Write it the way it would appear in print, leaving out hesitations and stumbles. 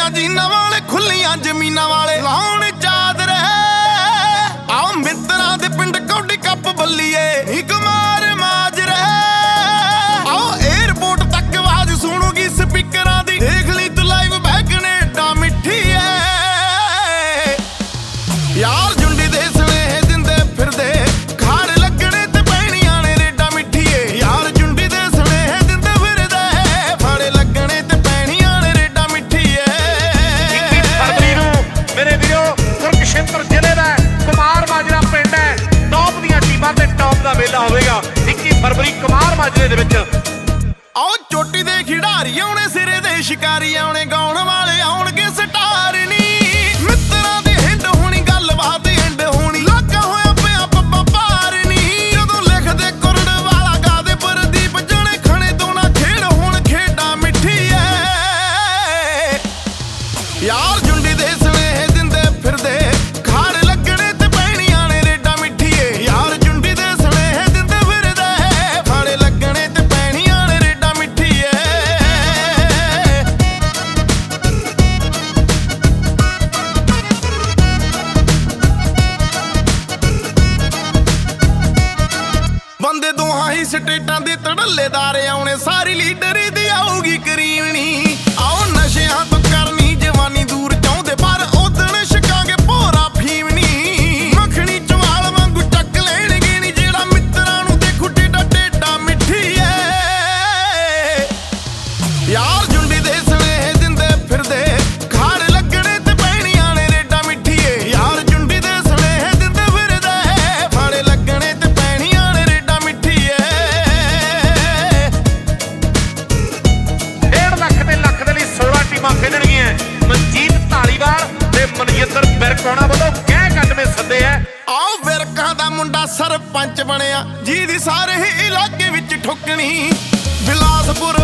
ਚਿੱਟੀਆਂ ਜੀਨਾਂ ਵਾਲੇ ਖੁੱਲੀਆਂ ਜ਼ਮੀਨਾਂ ਵਾਲੇ ਲਾਉਣ ਚਾਦਰੇ ਆਓ ਮਿੱਤਰਾਂ ਦੇ ਪਿੰਡ ਕੌਡੀ ਕੱਪ ਬੱਲੀਏ ਨੀ ਕੁਮਾਰ ਮਾਜਰੇ ਆਓ 에ਅਰਪੋਰਟ ਤੱਕ ਆਵਾਜ਼ ਸੁਣੂਗੀ ਸਪੀਕਰਾਂ ਦੀ ਦੇਖ ਲਈ ਤੂੰ ਲਾਈਵ ਬਹਿ ਕੈਨੇਡਾ ਮਿੱਠੀ ਐ ਯਾਰ ਜੁੰਡੀ ਦੇ ਸਨੇਹ ਦਿੰਦੇ ਫਿਰਦੇ ਖਾੜ ਲੱਗਣੇ ਤੇ ਪੈਣੀਆਂ ਨੇ ਰੇਡਾ ਮਿੱਠੀ ਏ ਯਾਰ ਜੁੰਡੀ ਦੇ ਸਨੇਹ ਦਿੰਦੇ ਫਿਰਦੇ ਫਾੜੇ ਲੱਗਣੇ ਤੇ ਪੈਣੀਆਂ ਨੇ ਰੇਡਾ ਮਿੱਠੀ ਏ 21 ਫਰਵਰੀ ਨੂੰ ਮੇਰੇ ਵੀਰੋ ਕੁਰਕਸ਼ੇਤਰ ਜ਼ਿਲ੍ਹੇ ਦਾ ਕੁਮਾਰ ਮਾਜਰਾ ਪਿੰਡ ਹੈ ਟੌਪ ਦੀਆਂ ਟੀਮਾਂ ਤੇ ਟੌਪ ਦਾ ਮੇਲਾ ਹੋਵੇਗਾ 21 ਫਰਵਰੀ ਕੁਮਾਰ ਮਾਜਰੇ ਦੇ ਵਿੱਚ ਆਓ ਚੋਟੀ ਦੇ ਖਿਡਾਰੀ ਆਉਣੇ ਸਿਰੇ ਦੇ ਸ਼ਿਕਾਰੀ ਆਉਣੇ ਗਾਉਣ ਵਾਲੇ ਆਉਣਗੇ ਸਟਾਰ ਨੀ ਮਿੱਤਰਾਂ ਦੇ ਹਿੰਡ ਹੋਣੀ ਗੱਲਬਾਤ ਹਿੰਡ ਹੋਣੀ ਲੱਗਾ ਹੋਇਆ ਪਿਆ ਪੱਪਾ ਪਾਰ ਨੀ ਜਦੋਂ ਲਿਖਦੇ ਕੁਰੜ ਵਾਲਾ ਗਾਦੇ ਪ੍ਰਦੀਪ ਜਣੇ ਖਣੇ ਤੋਂ ਨਾ ਖੇਡ ਹੁਣ ਖੇਡਾਂ ਮਿੱਠੀ ਐ ਯਾਰ ਜੁੰਡੀ ਦੇ ਸਨੇਹ ਦਿੰਦੇ ਫਿਰਦੇ ਖਾੜ ਲੱਗਣੇ ਤੇ ਪੈਣੀਆਂ ਨੇ ਰੇਡਾ ਮਿੱਠੀ ਏ ਯਾਰ ਜੁੰਡੀ ਦੇ ਸਨੇਹ ਦਿੰਦੇ ਫਿਰਦੇ ਫਾੜੇ ਲੱਗਣੇ ਤੇ ਪੈਣੀਆਂ ਨੇ ਰੇਡਾ ਮਿੱਠੀ ਏ ਬੰਦੇ ਦੋਹਾਂ ਹੀ ਸਟੇਟਾਂ ਦੇ ਧੜੱਲੇਦਾਰ ਆਉਣੇ ਸਾਰੀ ਲੀਡਰੀ ਦੀ ਆਊਗੀ ਕਰੀਮਣੀ ਆਓ ਨਸ਼ਿਆਂ ਤੋਂ ਕਰਨੀ ਜਵਾਨੀ ਦੂਰ ਚਾਹੁੰਦੇ ਪਰ ਉਦਣ ਛਕਾਂਗੇ ਭੋਰਾ ਫੀਮਣੀ ਮੱਖਣੀ ਚਵਾਲ ਵਾਂਗੂ ਚੱਕ ਲੈਣਗੇ ਨੀ ਜਿਹੜਾ ਮਿੱਤਰਾਂ ਨੂੰ ਦੇਖੂ ਟੇਡਾ ਟੇਡਾ ਮਿੱਠੀ ਏ ਯਾਰ ਜੁੰਡੀ ਦੇ ਸਨੇਹ ਦਿੰਦੇ ਫਿਰਦੇ ਖਾੜ ਲੱਗਣੇ ਤੇ ਪੈਣੀਆਂ ਨੇ ਰੇਡਾ ਮਿੱਠੀ ਏ ਯਾਰ ਜੁੰਡੀ ਦੇ ਸਨੇਹ ਦਿੰਦੇ ਫਿਰਦੇ ਫਾੜੇ ਲੱਗਣੇ ਤੇ ਪੈਣੀਆਂ ਨੇ ਰੇਡਾ ਮਿੱਠੀ ਏ 1.5 ਲੱਖ ਤੇ ਲੱਖ ਦੇ ਲਈ 16 ਟੀਮਾਂ ਖੇਡਣਗੀਆਂ ਮਨਜੀਤ ਢਾਲੀਵਾਲ ਤੇ ਮਨਜਿੰਦਰ ਬਿਰਕੋਣਾ ਵੱਲੋਂ ਕਹਿ ਕੱਢਵੇਂ ਸੱਦੇ ਐ ਆਓ ਵਿਰਕਾਂ ਦਾ ਮੁੰਡਾ ਸਰਪੰਚ ਬਣਿਆ ਜਿਹਦੀ ਸਾਰੇ ਹੀ ਇਲਾਕੇ ਵਿੱਚ ਠੁੱਕਣੀ ਬਿਲਾਸਪੁਰ